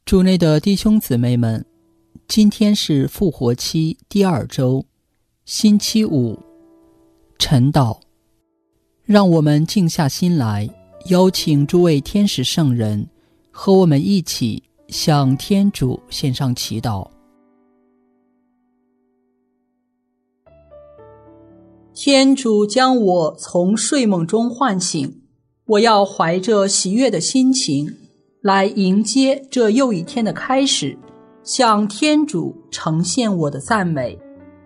主内的弟兄姊妹们，今天是复活期第2周，星期五，晨祷。让我们静下心来，邀请诸位天使圣人和我们一起向天主献上祈祷。天主将我从睡梦中唤醒，我要怀着喜悦的心情来迎接这又一天的开始，向天主呈现我的赞美。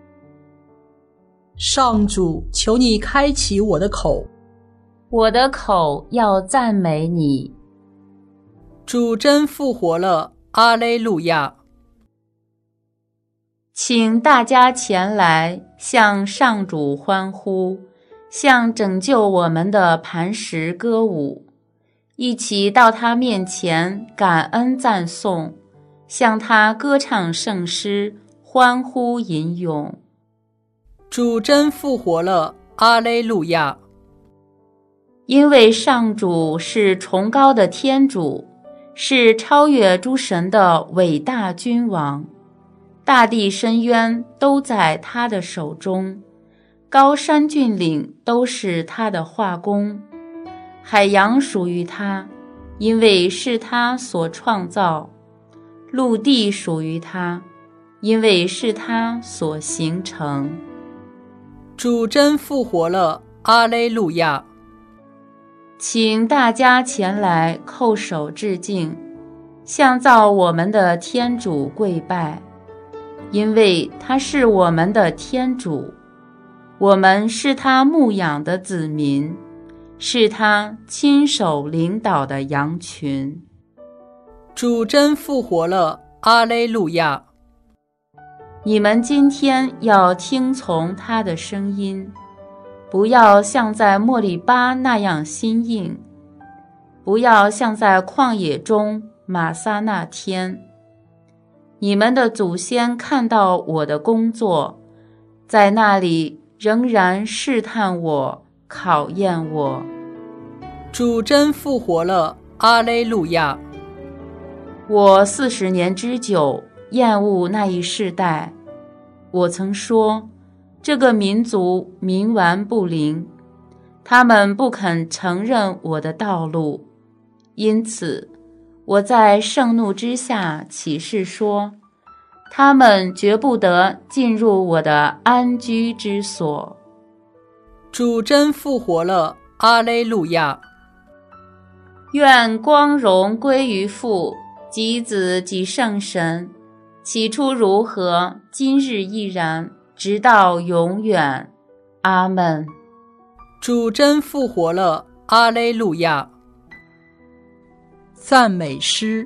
上主，求你开启我的口， 我的口要赞美你。 主真复活了，阿肋路亚！ 请大家前来向上主欢呼，向拯救我们的磐石歌舞，一起到他面前感恩赞颂，向他歌唱圣诗，欢呼吟咏。 主真复活了，阿肋路亚！ 因为上主是崇高的天主，是超越诸神的伟大君王，大地深渊都在他的手中，高山峻岭都是他的画工，海洋属于他，因为是他所创造；陆地属于他，因为是他所形成。 主真复活了，阿肋路亚！ 请大家前来叩首致敬，向造我们的天主跪拜，因为他是我们的天主，我们是他牧养的子民，是他亲手领导的羊群。 主真复活了，阿肋路亚！ 你们今天要听从他的声音，不要像在莫里巴那样心硬，不要像在旷野中玛撒那天。你们的祖先看到我的工作，在那里仍然试探我，考验我。 主真复活了，阿肋路亚！ 我40年之久厌恶那一世代，我曾说，这个民族冥顽不灵，他们不肯承认我的道路，因此我在盛怒之下起誓说，他们绝不得进入我的安居之所。 主真复活了，阿肋路亚！ 愿光荣归于父及子及圣神，起初如何，今日亦然，直到永远。阿们。 主真复活了，阿肋路亚！赞美诗。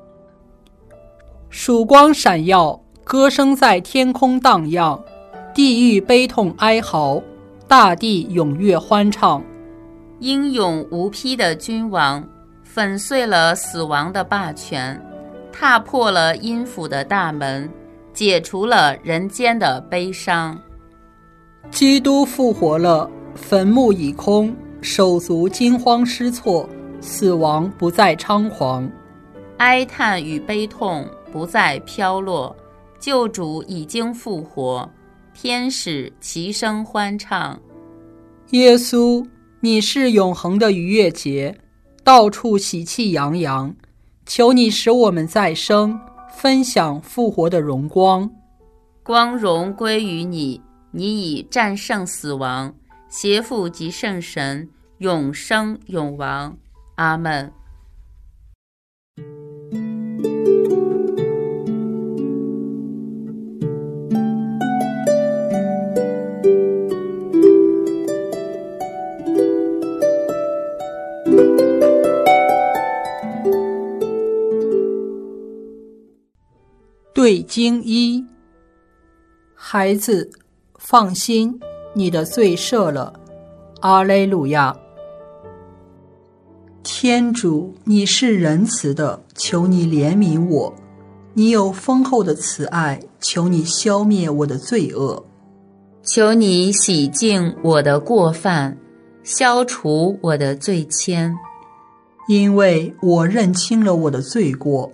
曙光闪耀，歌声在天空荡漾，地狱悲痛哀嚎，大地踊跃欢唱。 英勇无匹的君王粉碎了死亡的霸权，踏破了阴府的大门，解除了人间的悲伤。 基督复活了，坟墓已空，手足惊慌失措，死亡不再猖狂， 哀叹与悲痛不再飘落，救主已经复活，天使齐声欢唱。 耶稣，你是永恒的逾越节，到处喜气洋洋，求你使我们再生，分享复活的荣光。 光荣归于你，你已战胜死亡，携父及圣神，永生永王。阿们。 对经一，孩子，放心，你的罪赦了，阿肋路亚！天主，你是仁慈的，求你怜悯我；你有丰厚的慈爱，求你消灭我的罪恶。 求你洗净我的过犯，消除我的罪愆。 因为我认清了我的罪过，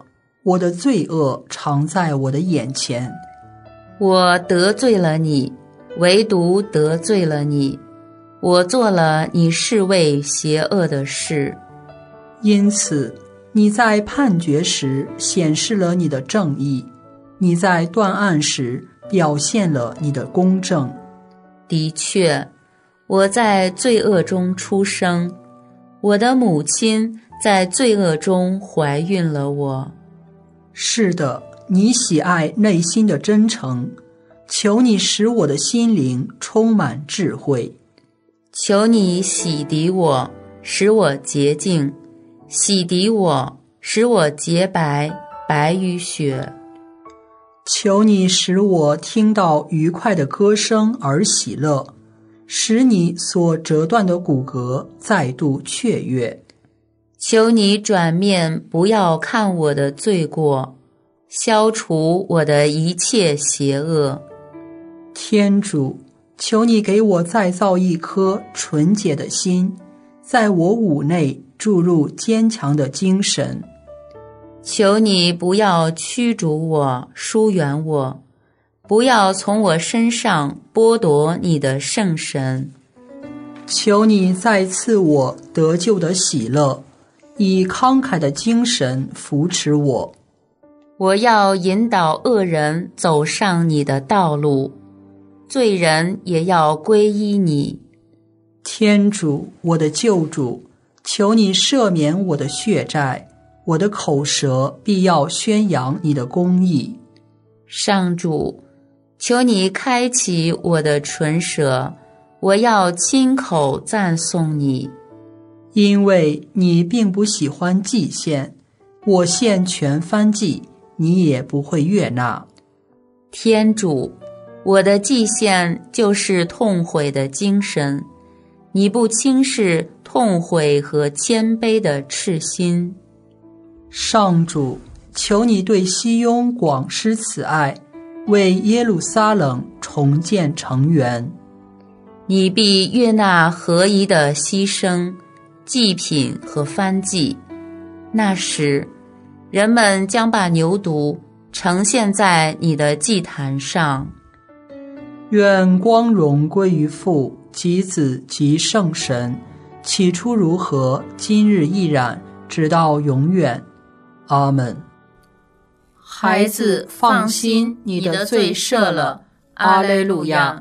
我的罪恶常在我的眼前。 我得罪了你，唯独得罪了你，我做了你视为邪恶的事。 因此，你在判决时显示了你的正义，你在断案时表现了你的公正。 的确，我在罪恶中出生，我的母亲在罪恶中怀孕了我。 是的，你喜爱内心的真诚，求你使我的心灵充满智慧。 求你洗涤我，使我洁净，洗涤我，使我洁白，白于雪。 求你使我听到愉快的歌声而喜乐，使你所折断的骨骼再度雀跃。 求你转面不要看我的罪过，消除我的一切邪恶。 天主，求你给我再造一颗纯洁的心，在我五内注入坚强的精神。 求你不要驱逐我，疏远我，不要从我身上剥夺你的圣神。 求你再赐我得救的喜乐，以慷慨的精神扶持我。 我要引导恶人走上你的道路，罪人也要皈依你。 天主，我的救主，求你赦免我的血债，我的口舌必要宣扬你的公义。 上主，求你开启我的唇舌，我要亲口赞颂你。 因为你并不喜欢祭献，我献全燔祭，你也不会悦纳。 天主，我的祭献就是痛悔的精神，你不轻视痛悔和谦卑的赤心。 上主，求你对西雍广施慈爱，为耶路撒冷重建城垣。 你必悦纳合宜的牺牲、祭品和燔祭。那时，人们将把牛犊呈现在你的祭坛上。 愿光荣归于父及子及圣神，起初如何，今日亦然，直到永远。阿们。 孩子，放心，你的罪赦了。阿肋路亚。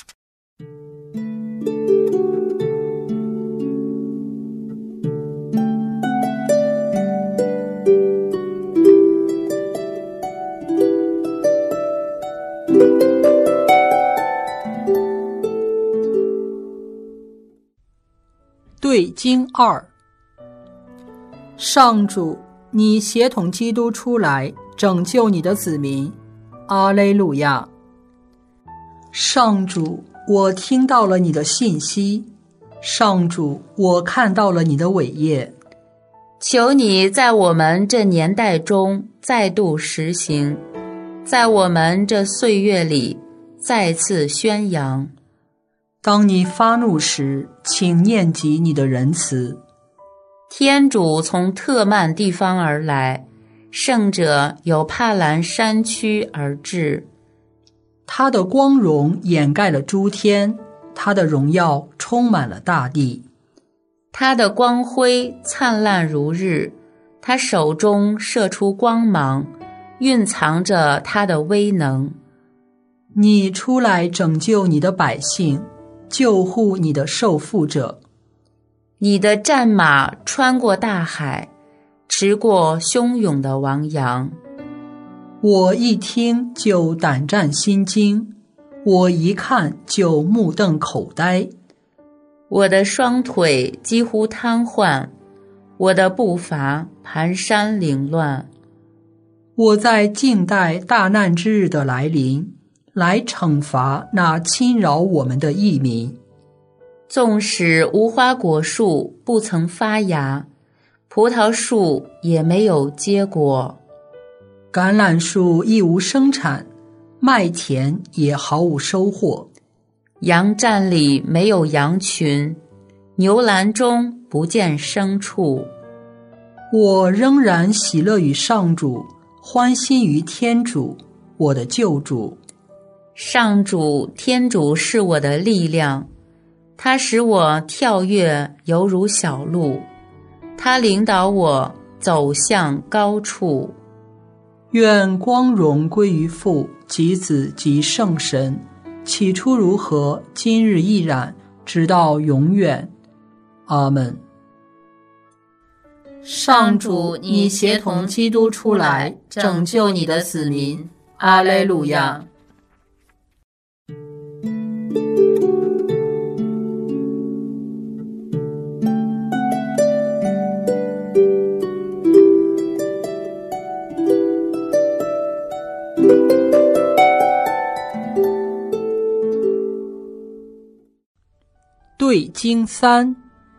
对经2。上主，你协同基督出来，拯救你的子民。阿肋路亚。上主，我听到了你的信息。上主，我看到了你的伟业。 求你在我们这年代中再度实行，在我们这岁月里再次宣扬。 当你发怒时，请念及你的仁慈。 天主从特曼地方而来，圣者由帕兰山区而至。 他的光荣掩盖了诸天，他的荣耀充满了大地。 他的光辉灿烂如日，他手中射出光芒，蕴藏着他的威能。 你出来拯救你的百姓，救护你的受缚者。 你的战马穿过大海，驰过汹涌的汪洋。 我一听就胆战心惊，我一看就目瞪口呆。 我的双腿几乎瘫痪，我的步伐蹒跚凌乱。 我在静待大难之日的来临，来惩罚那侵扰我们的异民。 纵使无花果树不曾发芽，葡萄树也没有结果， 橄榄树亦无生产，麦田也毫无收获。 羊站里没有羊群，牛栏中不见牲畜。 我仍然喜乐于上主， 欢欣于天主，我的救主。 上主天主是我的力量，他使我跳跃犹如小鹿，他领导我走向高处。 愿光荣归于父及子及圣神，起初如何，今日亦然，直到永远。阿们。 上主，你协同基督出来，拯救你的子民。阿肋路亚。 对经3。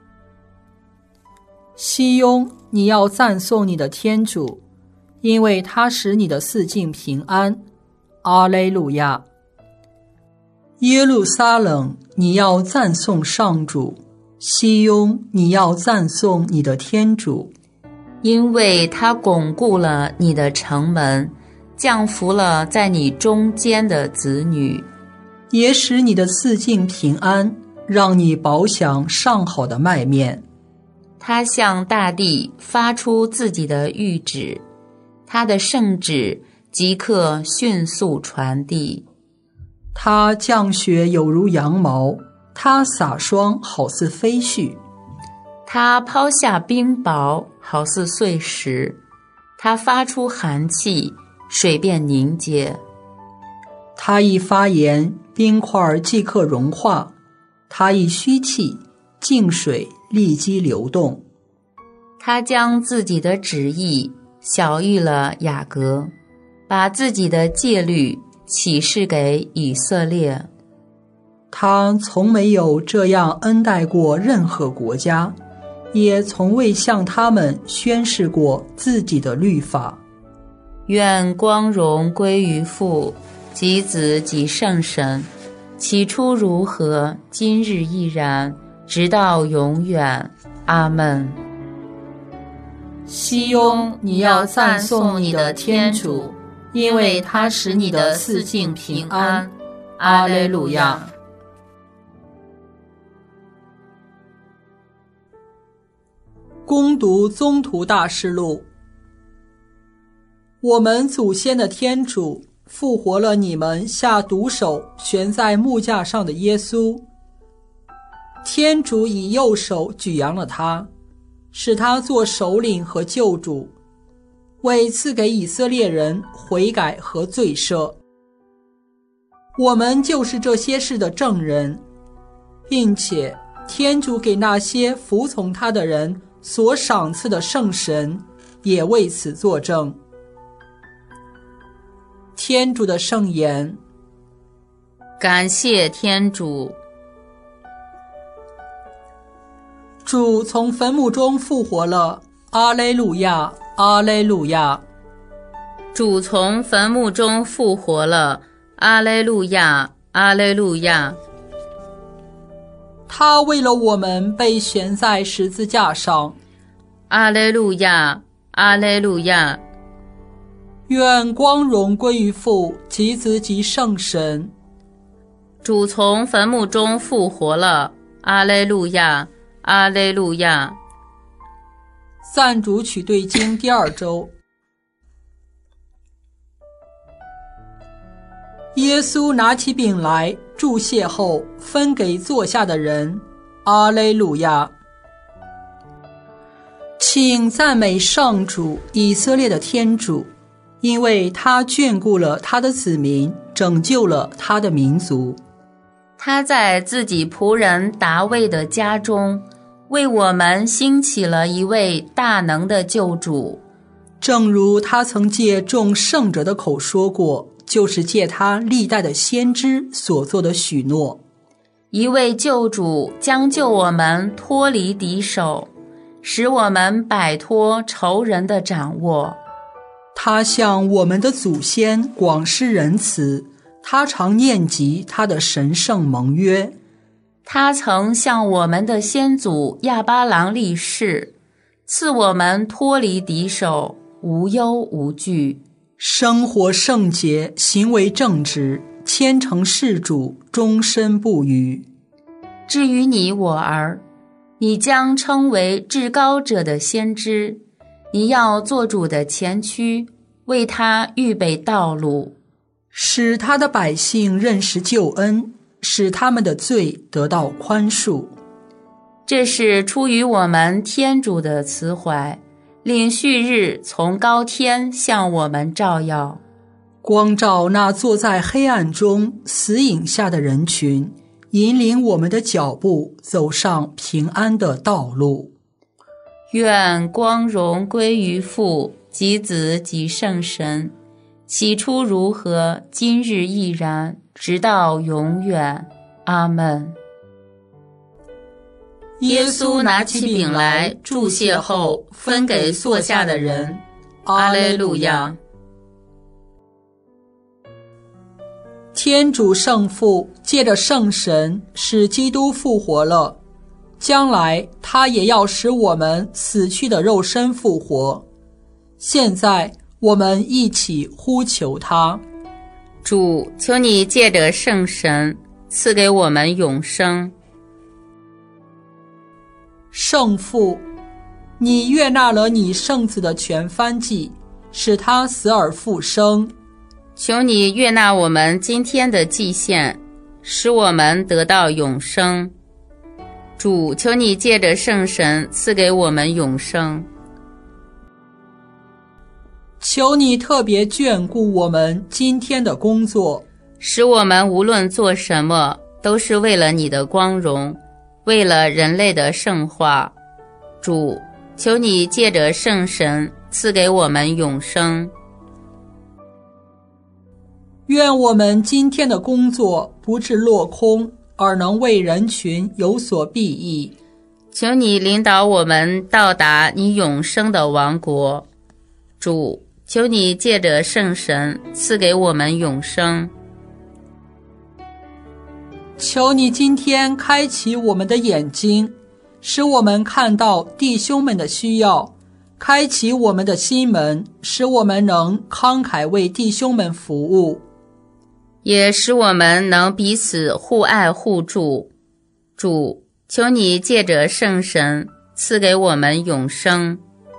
西雍，你要赞颂你的天主，因为他使你的四境平安。阿肋路亚。耶路撒冷，你要赞颂上主，西雍，你要赞颂你的天主， 因为他巩固了你的城门，降服了在你中间的子女， 也使你的四境平安，让你饱享上好的麦面。 他向大地发出自己的谕旨，他的圣旨即刻迅速传递。 他降雪有如羊毛，他洒霜好似飞絮。 他抛下冰雹好似碎石，他发出寒气，水便凝结。 他一发言，冰块即刻融化；他一吁气，静水立即流动。 他将自己的旨意晓谕了雅各，把自己的戒律启示给以色列。 他从没有这样恩待过任何国家，也从未向他们宣示过自己的律法。 愿光荣归于父及子及圣神，起初如何，今日亦然，直到永远。阿们。 西雍，你要赞颂你的天主，因为他使你的四境平安。阿肋路亚。 恭读宗徒大事录。我们祖先的天主复活了你们下毒手悬在木架上的耶稣，天主以右手举扬了他，使他做首领和救主，为赐给以色列人悔改和罪赦。我们就是这些事的证人，并且天主给那些服从他的人所赏赐的圣神也为此作证。天主的圣言。 感谢天主。 主从坟墓中复活了，阿肋路亚，阿肋路亚。 主从坟墓中复活了，阿肋路亚，阿肋路亚。 他为了我们被悬在十字架上， 阿肋路亚，阿肋路亚。 愿光荣归于父及子及圣神。 主从坟墓中复活了，阿肋路亚，阿肋路亚。 赞主取对经第2周。耶稣拿起饼来，祝谢后分给坐下的人。阿肋路亚。请赞美上主，以色列的天主，因为他眷顾了他的子民，拯救了他的民族。 他在自己仆人达味的家中，为我们兴起了一位大能的救主， 正如他曾借众圣者的口说过，就是借他历代的先知所做的许诺。 一位救主将救我们脱离敌手，使我们摆脱仇人的掌握。 他向我们的祖先广施仁慈，他常念及他的神圣盟约。 他曾向我们的先祖亚巴郎立誓，赐我们脱离敌手，无忧无惧。 生活圣洁，行为正直，虔诚事主，终身不渝。 至于你我儿，你将称为至高者的先知，你要做主的前驱，为他预备道路， 使他的百姓认识救恩，使他们的罪得到宽恕。 这是出于我们天主的慈怀，令旭日从高天向我们照耀， 光照那坐在黑暗中死影下的人群，引领我们的脚步走上平安的道路。 愿光荣归于父及子及圣神，起初如何，今日亦然，直到永远。阿们。耶稣拿起饼来，祝谢后分给坐下的人。阿肋路亚。 天主圣父借着圣神使基督复活了，将来他也要使我们死去的肉身复活。现在我们一起呼求他。 主，求你借着圣神赐给我们永生。 圣父，你悦纳了你圣子的全燔祭，使他死而复生。 求你悦纳我们今天的祭献，使我们得到永生。主，求你借着圣神赐给我们永生。 求你特别眷顾我们今天的工作， 使我们无论做什么，都是为了你的光荣，为了人类的圣化。主，求你借着圣神赐给我们永生。 愿我们今天的工作不致落空，而能为人群有所裨益。 求你领导我们到达你永生的王国。主，求你借着圣神赐给我们永生。 求你今天开启我们的眼睛，使我们看到弟兄们的需要，开启我们的心门，使我们能慷慨为弟兄们服务， 也使我们能彼此互爱互助。主，求你借着圣神赐给我们永生。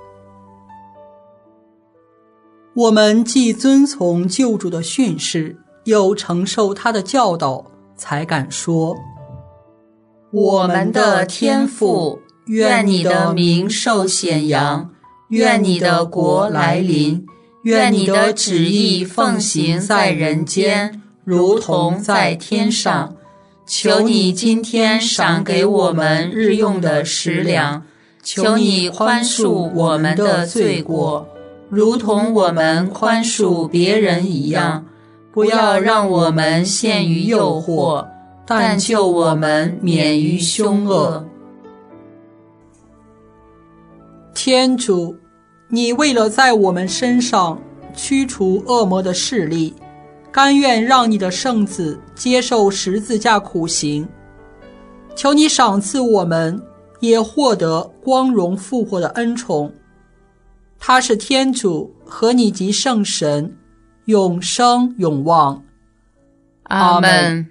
我们既遵从救主的训示，又承受他的教导，才敢说： 我们的天父，愿你的名受显扬，愿你的国来临，愿你的旨意奉行在人间，如同在天上。求你今天赏给我们日用的食粮，求你宽恕我们的罪过，如同我们宽恕别人一样，不要让我们陷于诱惑，但救我们免于凶恶。 天主，你为了在我们身上驱除恶魔的势力，甘愿让你的圣子接受十字架苦刑，求你赏赐我们也获得光荣复活的恩宠。他是天主和你及圣神，永生永望。 阿们。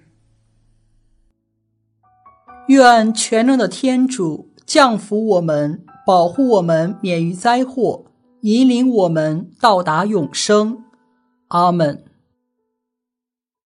愿全能的天主降福我们，保护我们免于灾祸，引领我们到达永生。阿们。